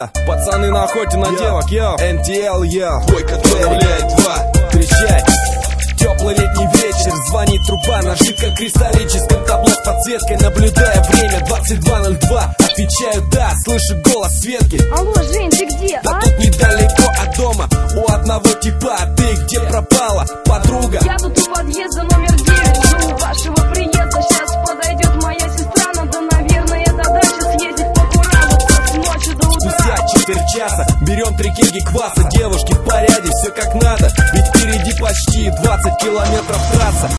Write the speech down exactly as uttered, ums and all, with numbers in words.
Пацаны на охоте на девок, йо, эн ти эл, йо, Бойко добавляет два, кричать. Теплый летний вечер, звонит труба на жидком кристаллическом табло с подсветкой. Наблюдая время двадцать два ноль два, отвечаю да, слышу голос Светки. Алло, Жень, ты где, да а? тут недалеко от дома, у одного типа. А ты где пропала, подруга? Я тут у подъезда номер девять, жду вашего приезда. Сейчас подойдет моя сестра, надо, наверное, до дачи съездить покуражиться с ночи до утра. Спустя четверть часа берем три кеги кваса. Девушки в порядке, все как надо, ведь впереди почти двадцать километров трасса.